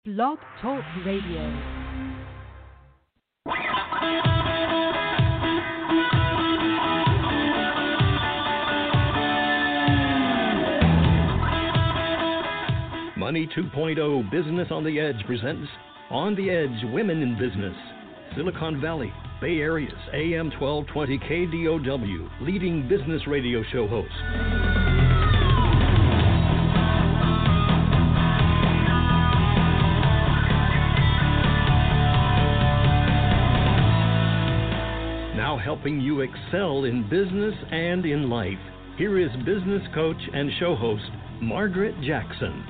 Blog Talk Radio. Money 2.0 Business on the Edge presents On the Edge Women in Business. Silicon Valley, Bay Area's AM 1220 KDOW leading business radio show host. Now helping you excel in business and in life. Here is business coach and show host Margaret Jackson.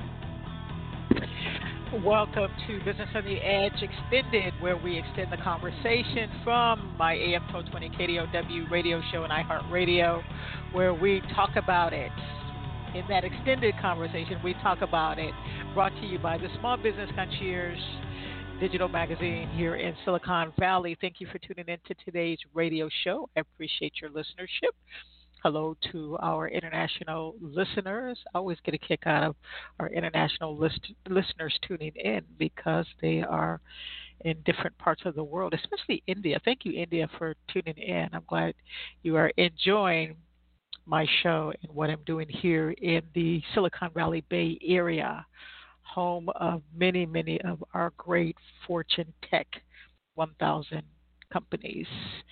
Welcome to Business on the Edge Extended, where we extend the conversation from my AM 1220 KDOW radio show and iHeartRadio, where we talk about it. In that extended conversation, we talk about it, brought to you by the Small Business Concierge digital magazine here in Silicon Valley. Thank you for tuning in to today's radio show. I appreciate your listenership. Hello to our international listeners. I always get a kick out of our international listeners tuning in because they are in different parts of the world, especially India. Thank you, India, for tuning in. I'm glad you are enjoying my show and what I'm doing here in the Silicon Valley Bay Area, home of many, many of our great Fortune Tech 1000 companies.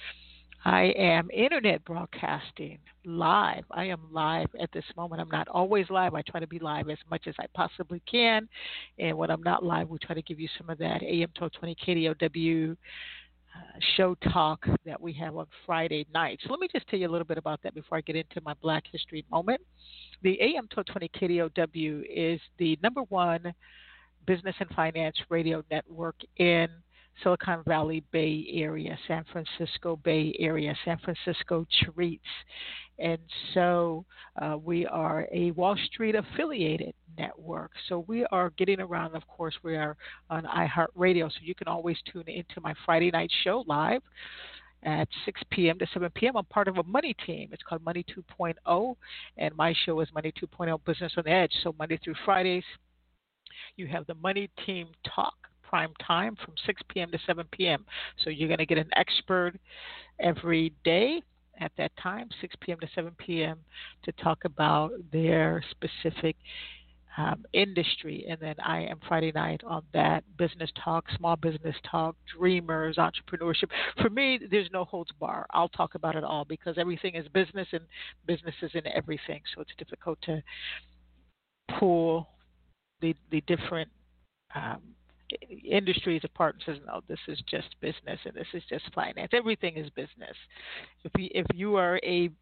I am internet broadcasting live. I am live at this moment. I'm not always live. I try to be live as much as I possibly can. And when I'm not live, we try to give you some of that AM 1220 KDOW show talk that we have on Friday nights. So let me just tell you a little bit about that before I get into my Black History moment. The AM 1220 KDOW is the number one business and finance radio network in Silicon Valley Bay Area, San Francisco Bay Area, San Francisco treats. And so we are a Wall Street affiliated network. So we are getting around. Of course, we are on iHeartRadio. So you can always tune into my Friday night show live at 6 p.m. to 7 p.m. I'm part of a money team. It's called Money 2.0, and my show is Money 2.0 Business on the Edge. So Monday through Fridays, you have the money team talk, prime time from 6 p.m. to 7 p.m. So you're going to get an expert every day at that time, 6 p.m. to 7 p.m., to talk about their specific industry. And then I am Friday night on that business talk, small business talk, dreamers, entrepreneurship. For me, there's no holds bar. I'll talk about it all because everything is business and business is in everything. So it's difficult to pull the different industries apart and says, no, this is just business and this is just finance. Everything is business. If you are a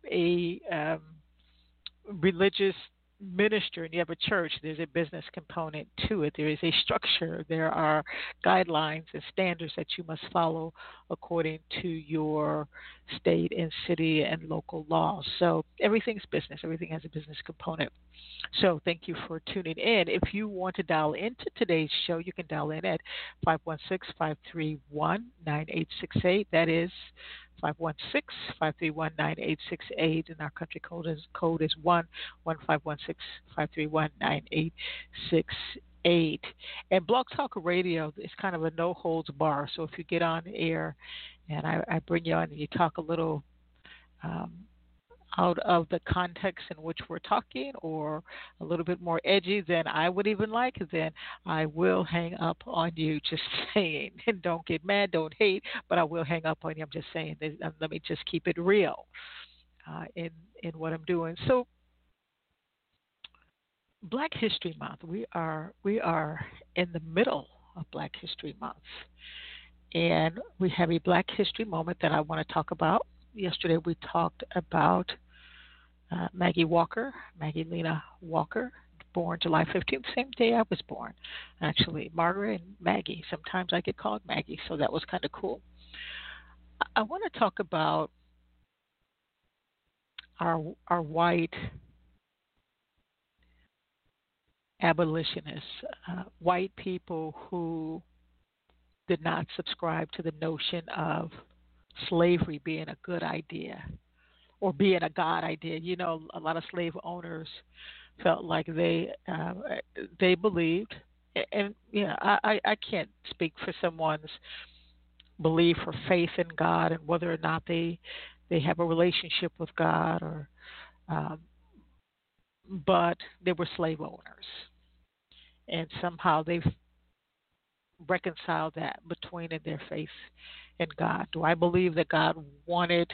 religious minister and you have a church, there's a business component to it. There is a structure. There are guidelines and standards that you must follow according to your state and city and local laws. So everything's business. Everything has a business component. So thank you for tuning in. If you want to dial into today's show, you can dial in at 516-531-9868. That is 516-531-9868, and our country code is 1-516-531-9868. And Blog Talk Radio is kind of a no-holds bar. So if you get on air and I bring you on and you talk a little out of the context in which we're talking or a little bit more edgy than I would even like, then I will hang up on you, just saying. And don't get mad, don't hate, but I will hang up on you. I'm just saying, let me just keep it real in what I'm doing. So Black History Month, we are in the middle of Black History Month. And we have a Black History moment that I want to talk about. Yesterday we talked about Maggie Lena Walker, born July 15th, same day I was born. Actually, Margaret and Maggie. Sometimes I get called Maggie, so that was kind of cool. I want to talk about our white abolitionists, white people who did not subscribe to the notion of slavery being a good idea or being a God idea. You know, a lot of slave owners felt like they believed and yeah, I can't speak for someone's belief or faith in God and whether or not they have a relationship with God or um, but they were slave owners and somehow they've reconciled that between in their faith in God. Do I believe that God wanted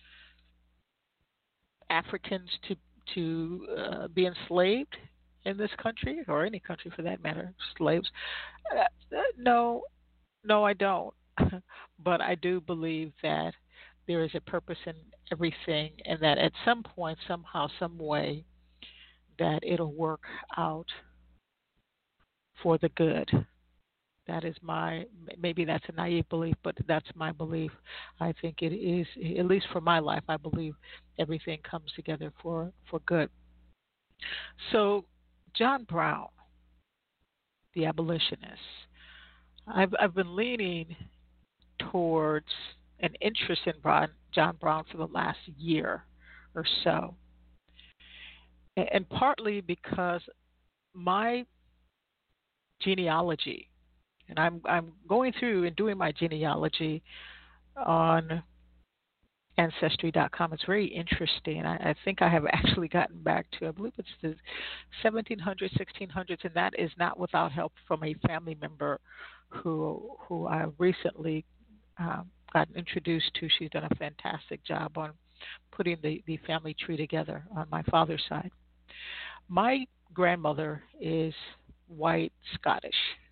Africans be enslaved in this country or any country for that matter, slaves? No, no, I don't. But I do believe that there is a purpose in everything, and that at some point, somehow, some way, that it'll work out for the good. That is my, maybe that's a naive belief, but that's my belief. I think it is, at least for my life, I believe everything comes together for good. So, John Brown, the abolitionist, I've been leaning towards an interest in John Brown for the last year or so, and partly because my genealogy, and I'm going through and doing my genealogy on Ancestry.com. It's very interesting. I think I have actually gotten back to, I believe it's the 1700s, 1600s, and that is not without help from a family member who I recently gotten introduced to. She's done a fantastic job on putting the family tree together on my father's side. My grandmother is white Scottish,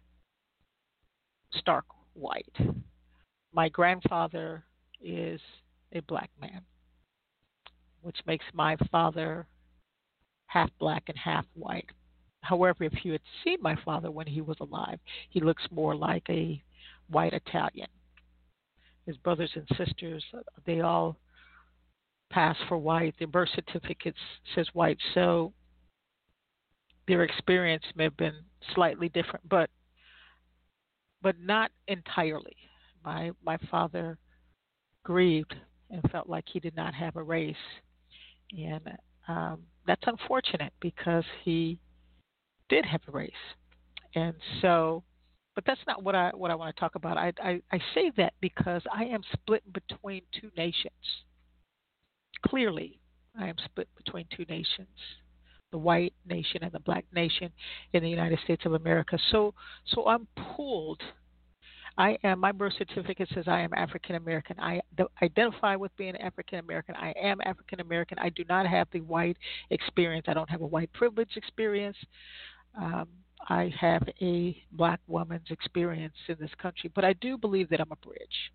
stark white. My grandfather is a black man, which makes my father half black and half white. However, if you had seen my father when he was alive, he looks more like a white Italian. His brothers and sisters, they all pass for white. Their birth certificates says white, so their experience may have been slightly different, but not entirely. My father grieved and felt like he did not have a race, and that's unfortunate because he did have a race, and so. But that's not what I want to talk about. I say that because I am split between two nations. Clearly, I am split between two nations, the white nation and the black nation in the United States of America. So I'm pulled. My birth certificate says I am African American. I identify with being African American. I am African American. I do not have the white experience. I don't have a white privilege experience. I have a black woman's experience in this country, but I do believe that I'm a bridge.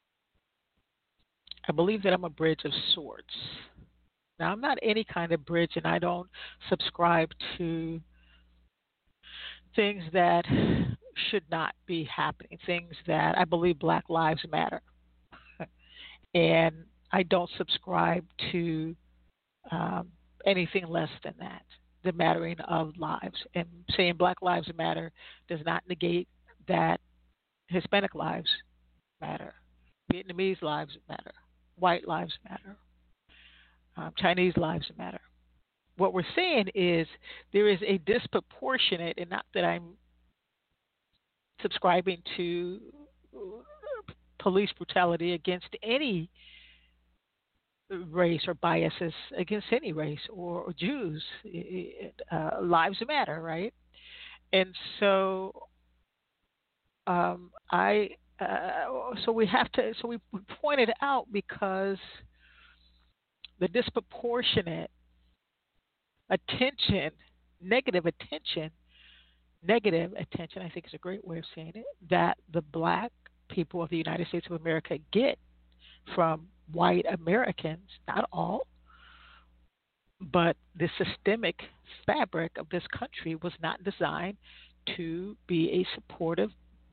I believe that I'm a bridge of sorts. Now, I'm not any kind of bridge, and I don't subscribe to things that should not be happening, things that I believe Black Lives Matter. And I don't subscribe to anything less than that, the mattering of lives. And saying Black Lives Matter does not negate that Hispanic lives matter, Vietnamese lives matter, white lives matter, Chinese lives matter. What we're saying is there is a disproportionate, and not that I'm subscribing to police brutality against any race or biases against any race or Jews. Lives matter, right? And so we pointed out because the disproportionate attention, negative attention, I think is a great way of saying it, that the black people of the United States of America get from white Americans, not all, but the systemic fabric of this country was not designed to be a supportive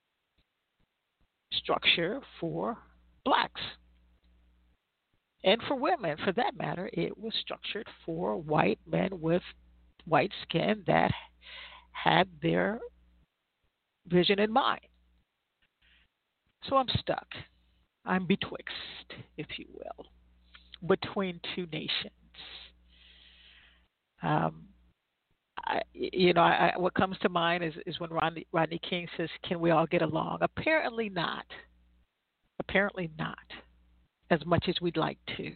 structure for blacks. And for women, for that matter, it was structured for white men with white skin that had their vision in mind. So I'm stuck. I'm betwixt, if you will, between two nations. what comes to mind is when Rodney King says, "Can we all get along?" Apparently not. Apparently not, as much as we'd like to.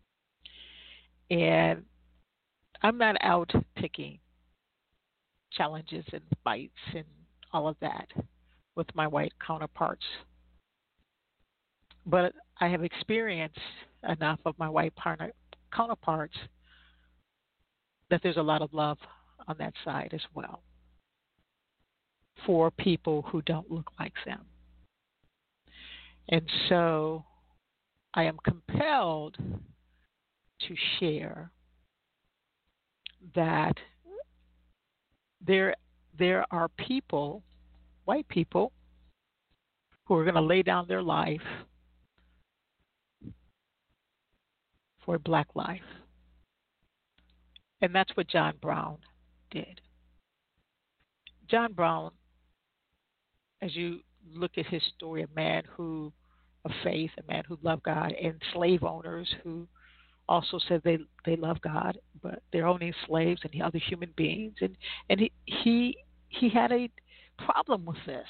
And I'm not out picking challenges and fights and all of that with my white counterparts, but I have experienced enough of my white counterparts that there's a lot of love on that side as well for people who don't look like them. And so I am compelled to share that there are people, white people, who are going to lay down their life for a black life. And that's what John Brown did. John Brown, as you look at his story, a man of faith, a man who loved God, and slave owners who also said they love God, but they're owning slaves and other human beings, and he had a problem with this.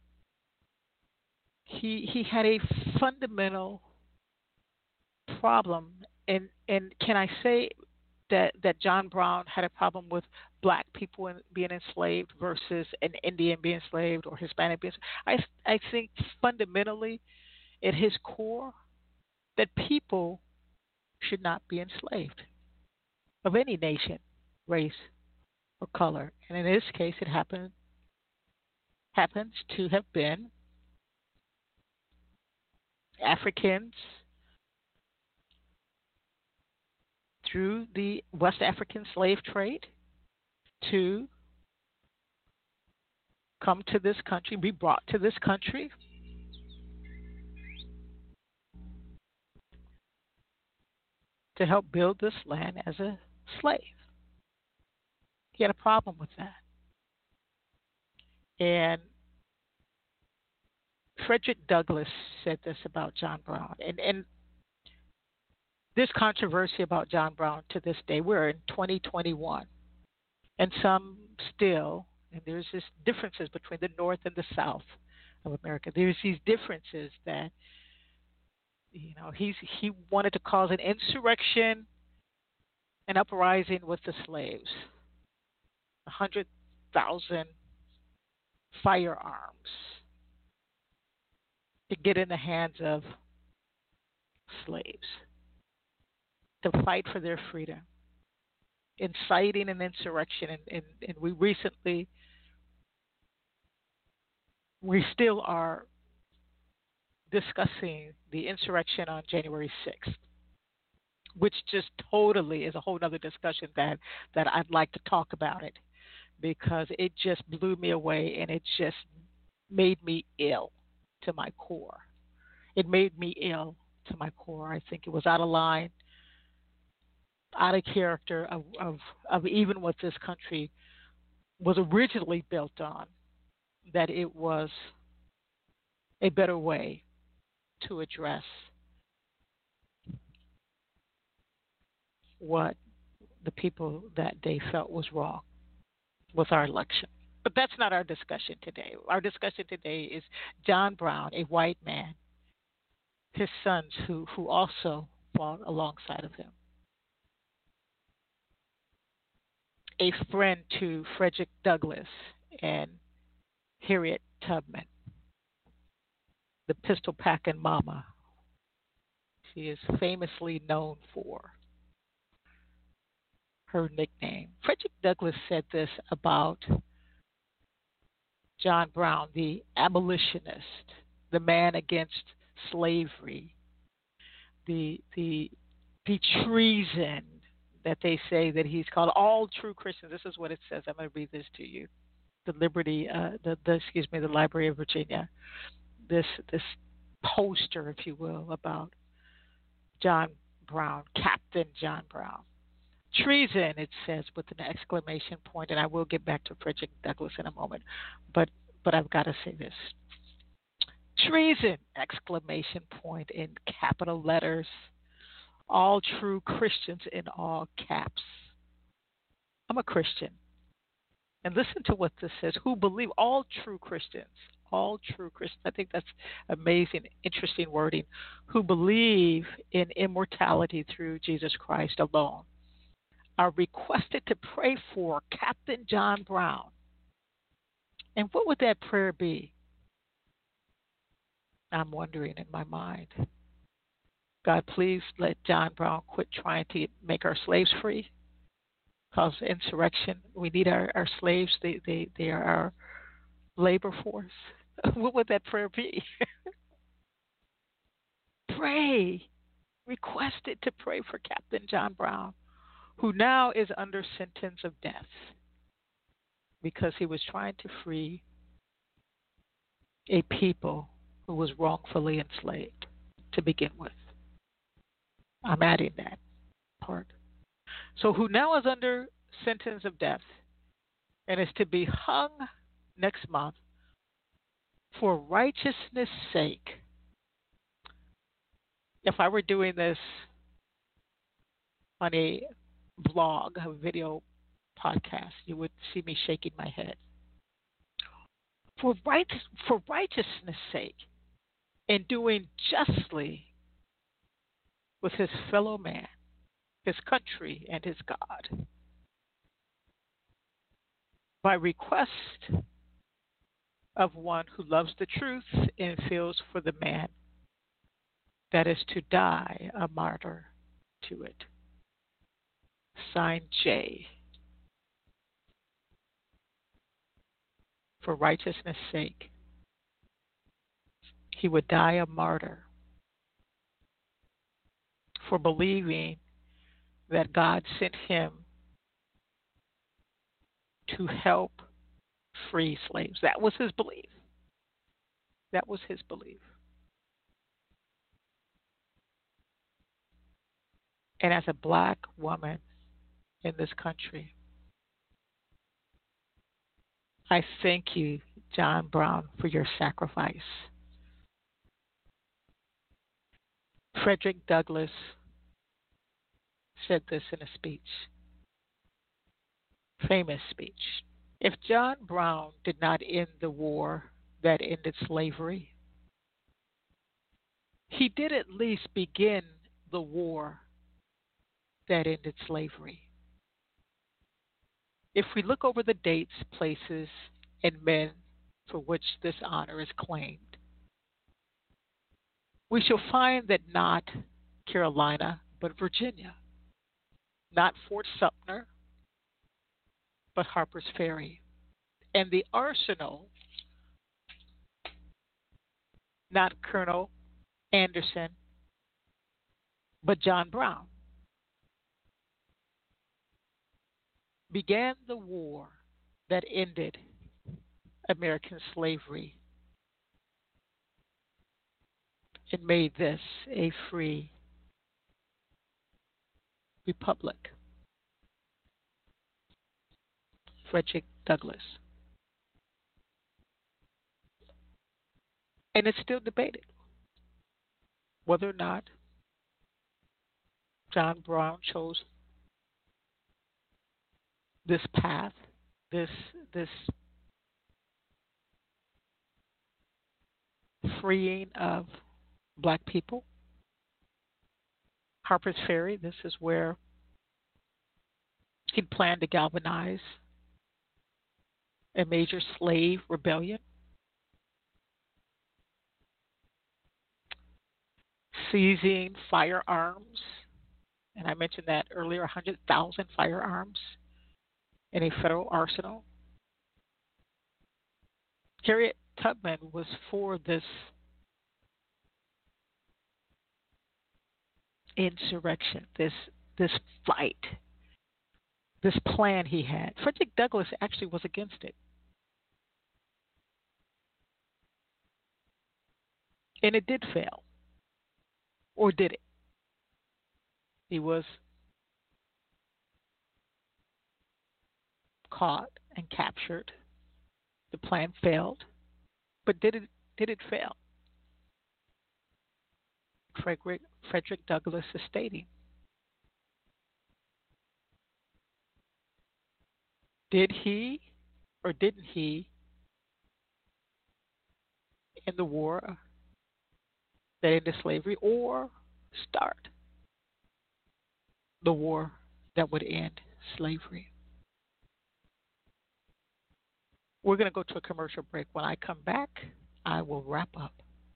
He had a fundamental problem, and can I say that John Brown had a problem with black people being enslaved versus an Indian being enslaved or Hispanic being enslaved? I think fundamentally, at his core, that people should not be enslaved of any nation, race, or color. And in this case, it happens to have been Africans through the West African slave trade to come to this country, be brought to this country, to help build this land as a slave. He had a problem with that. And Frederick Douglass said this about John Brown. And there's controversy about John Brown to this day. We're in 2021. And some still, and there's this differences between the North and the South of America. There's these differences that, he wanted to cause an insurrection, an uprising with the slaves. 100,000 firearms to get in the hands of slaves, to fight for their freedom, inciting an insurrection. And we still are discussing the insurrection on January 6th, which just totally is a whole other discussion that I'd like to talk about it, because it just blew me away and it just made me ill to my core. It made me ill to my core. I think it was out of line, out of character of even what this country was originally built on, that it was a better way to address what the people that day felt was wrong with our election. But that's not our discussion today. Our discussion today is John Brown, a white man, his sons who also fought alongside of him, a friend to Frederick Douglass and Harriet Tubman, the pistol packing mama. She is famously known for her nickname. Frederick Douglass said this about John Brown, the abolitionist, the man against slavery, the treason that they say that he's called. All true Christians. This is what it says. I'm going to read this to you. The Library of Virginia. This poster, if you will, about John Brown, Captain John Brown. Treason, it says with an exclamation point, and I will get back to Frederick Douglass in a moment, but I've got to say this. Treason, exclamation point in capital letters, all true Christians in all caps. I'm a Christian. And listen to what this says, who believe, all true Christians, I think that's amazing, interesting wording, who believe in immortality through Jesus Christ alone, are requested to pray for Captain John Brown. And what would that prayer be? I'm wondering in my mind. God, please let John Brown quit trying to make our slaves free. Cause insurrection. We need our slaves. They are our labor force. What would that prayer be? Pray. Requested to pray for Captain John Brown, who now is under sentence of death because he was trying to free a people who was wrongfully enslaved to begin with. I'm adding that part. So who now is under sentence of death and is to be hung next month for righteousness' sake. If I were doing this on a blog, a video podcast, you would see me shaking my head. For righteousness' sake, and doing justly with his fellow man, his country, and his God. By request of one who loves the truth and feels for the man that is to die a martyr to it. Signed J. For righteousness' sake, he would die a martyr for believing that God sent him to help free slaves. That was his belief. That was his belief. And as a black woman in this country, I thank you, John Brown, for your sacrifice. Frederick Douglass said this in a speech, famous speech. If John Brown did not end the war that ended slavery, he did at least begin the war that ended slavery. If we look over the dates, places, and men for which this honor is claimed, we shall find that not Carolina, but Virginia, not Fort Sumter, but Harper's Ferry, and the arsenal, not Colonel Anderson, but John Brown, began the war that ended American slavery and made this a free republic. Frederick Douglass. And it's still debated whether or not John Brown chose this path, this freeing of black people. Harper's Ferry, this is where he planned to galvanize a major slave rebellion. Seizing firearms, and I mentioned that earlier, 100,000 firearms in a federal arsenal. Harriet Tubman was for this insurrection, this fight, this plan he had. Frederick Douglass actually was against it. And it did fail. Or did it? He was caught and captured. The plan failed. But did it fail? Frederick Douglass is stating, did he or didn't he, end the war that ended slavery or start the war that would end slavery? We're going to go to a commercial break. When I come back, I will wrap up.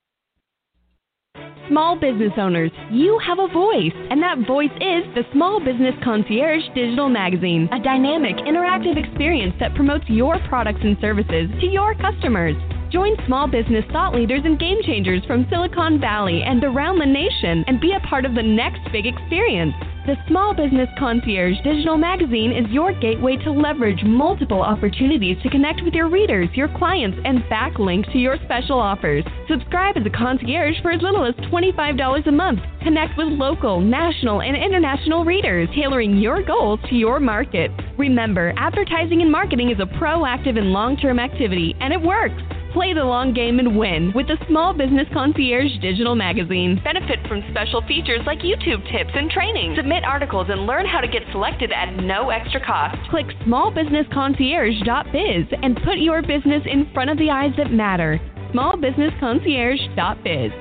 Small business owners, you have a voice, and that voice is the Small Business Concierge Digital Magazine, a dynamic, interactive experience that promotes your products and services to your customers. Join small business thought leaders and game changers from Silicon Valley and around the nation and be a part of the next big experience. The Small Business Concierge Digital Magazine is your gateway to leverage multiple opportunities to connect with your readers, your clients, and backlink to your special offers. Subscribe as a concierge for as little as $25 a month. Connect with local, national, and international readers, tailoring your goals to your market. Remember, advertising and marketing is a proactive and long-term activity, and it works. Play the long game and win with the Small Business Concierge Digital Magazine. Benefit from special features like YouTube tips and training. Submit articles and learn how to get selected at no extra cost. Click smallbusinessconcierge.biz and put your business in front of the eyes that matter. smallbusinessconcierge.biz.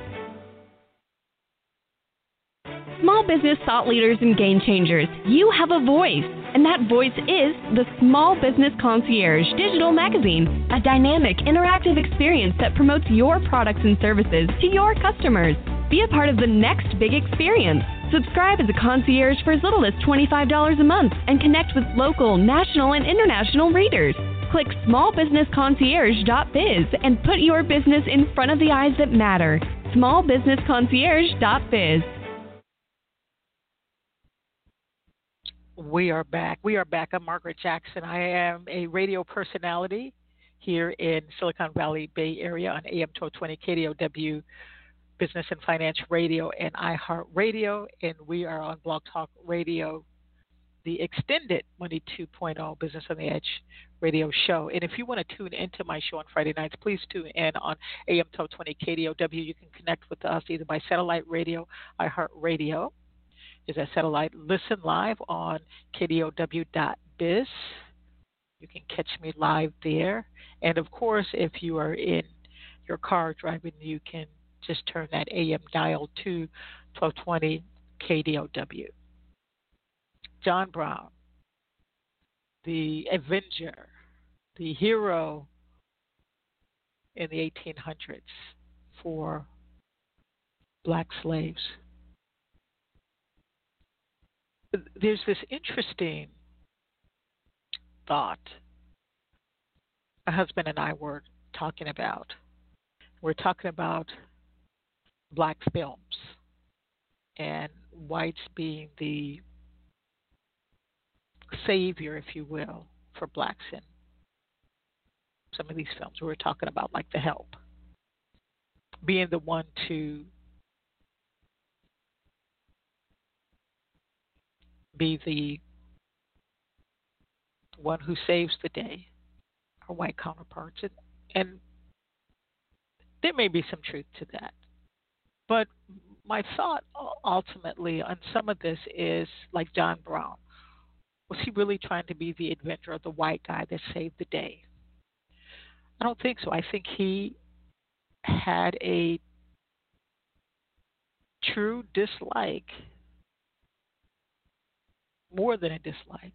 Small business thought leaders and game changers, you have a voice, and that voice is the Small Business Concierge Digital Magazine, a dynamic, interactive experience that promotes your products and services to your customers. Be a part of the next big experience. Subscribe as a concierge for as little as $25 a month and connect with local, national, and international readers. Click smallbusinessconcierge.biz and put your business in front of the eyes that matter. smallbusinessconcierge.biz. We are back. I'm Margaret Jackson. I am a radio personality here in Silicon Valley Bay Area on AM 1220 KDOW Business and Financial Radio and iHeart Radio, and we are on Blog Talk Radio, the extended Money 2.0 Business on the Edge radio show. And if you want to tune into my show on Friday nights, please tune in on AM 1220 KDOW. You can connect with us either by satellite radio, iHeart Radio is a satellite. Listen live on kdow.biz. You can catch me live there. And of course, if you are in your car driving, you can just turn that AM dial to 1220 KDOW. John Brown, the Avenger, the hero in the 1800s for black slaves. There's this interesting thought my husband and I were talking about. We're talking about black films and whites being the savior, if you will, for blacks in some of these films. We were talking about like The Help, being the one to be the one who saves the day, our white counterparts. And there may be some truth to that. But my thought ultimately on some of this is like John Brown. Was he really trying to be the Avenger, the white guy that saved the day? I don't think so. I think he had a true dislike, more than a dislike,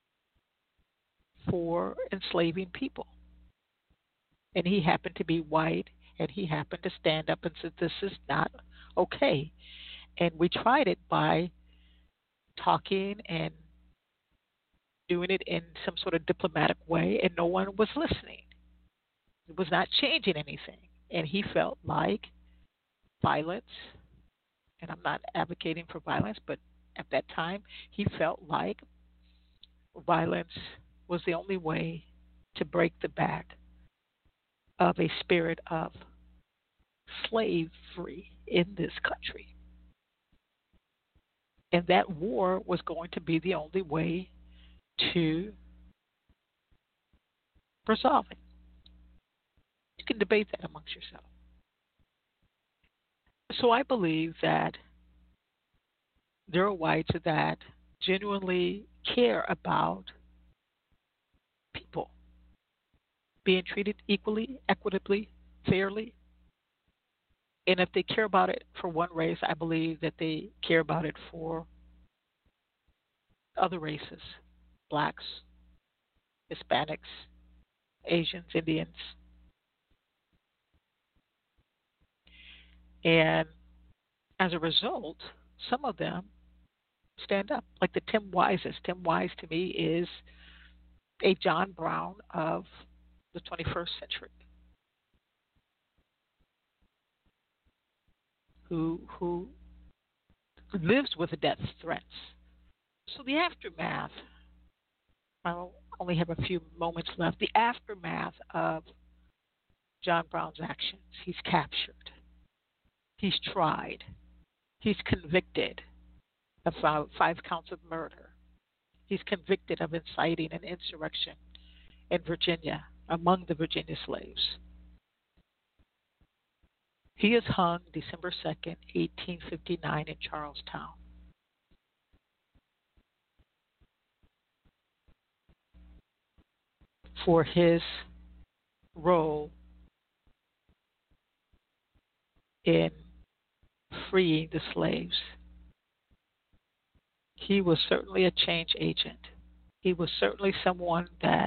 for enslaving people. And he happened to be white, and he happened to stand up and said, this is not okay. And we tried it by talking and doing it in some sort of diplomatic way, and no one was listening. It was not changing anything. And he felt like violence, and I'm not advocating for violence, but at that time, he felt like violence was the only way to break the back of a spirit of slavery in this country. And that war was going to be the only way to resolve it. You can debate that amongst yourself. So I believe that there are whites that genuinely care about people. being treated equally, equitably, fairly. And if they care about it for one race, I believe that they care about it for other races, blacks, Hispanics, Asians, Indians. And as a result, some of them stand up, like the Tim Wises. Tim Wise to me is a John Brown of the 21st century, who lives with death threats. So the aftermath, I only have a few moments left. The aftermath of John Brown's actions: he's captured, he's tried, he's convicted of 5 counts of murder. He's convicted of inciting an insurrection in Virginia among the Virginia slaves. He is hung December 2nd, 1859 in Charlestown. For his role in freeing the slaves. He was certainly a change agent. He was certainly someone that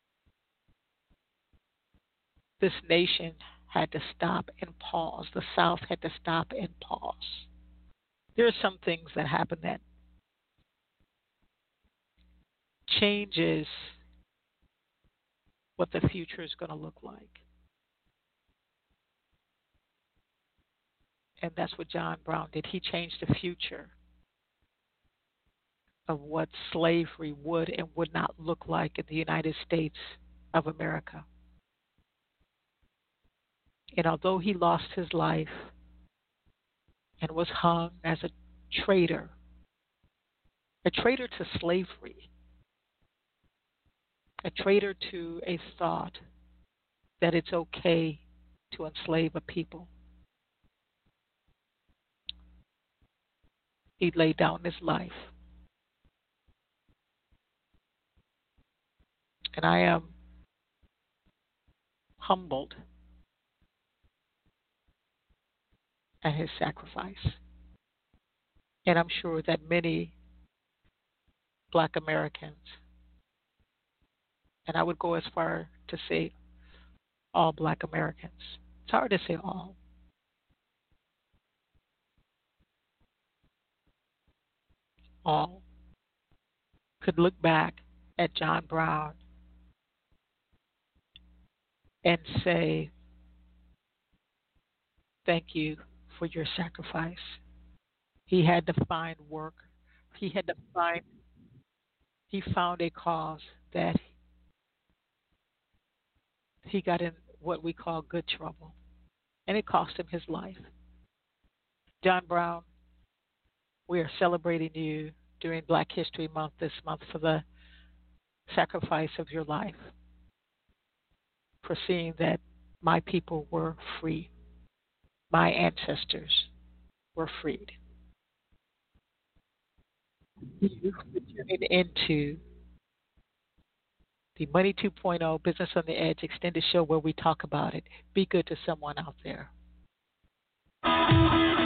this nation had to stop and pause. The South had to stop and pause. There are some things that happen that changes what the future is going to look like. And that's what John Brown did. He changed the future of what slavery would and would not look like in the United States of America. And although he lost his life and was hung as a traitor to slavery, a traitor to a thought that it's okay to enslave a people, he laid down his life. And I am humbled at his sacrifice. And I'm sure that many Black Americans, and I would go as far to say all Black Americans, it's hard to say all could look back at John Brown and say, thank you for your sacrifice. He had to find work. He found a cause that he got in what we call good trouble. And it cost him his life. John Brown, we are celebrating you during Black History Month this month for the sacrifice of your life, for seeing that my people were free. My ancestors were freed. You tuning into the Money 2.0 Business on the Edge extended show where we talk about it. Be good to someone out there.